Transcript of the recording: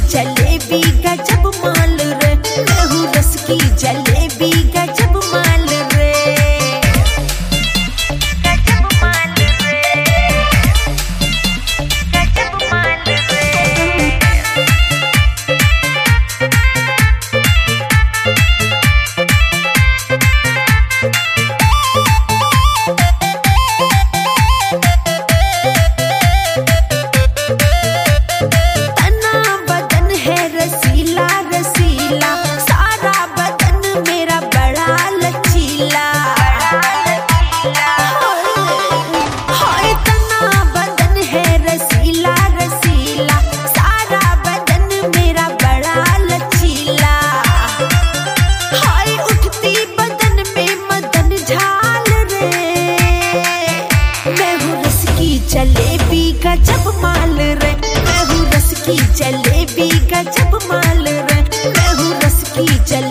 जलेबी गजब माल रे, मैं हूँ रस की जलेबी गजब माल रे, गजब माल रे, गजब माल रे। रसीला रसीला सारा बदन मेरा बड़ा लचीला, हाय तना बदन है रसीला रसीला सारा बदन मेरा बड़ा लचीला, हाय उठती बदन में मदन झाल रे, मैं हूँ रस की जलेबी गजब माल रे, मैं हूँ रस की जलेबी गजब माल रे, मैं हूँ रस की जलेबी।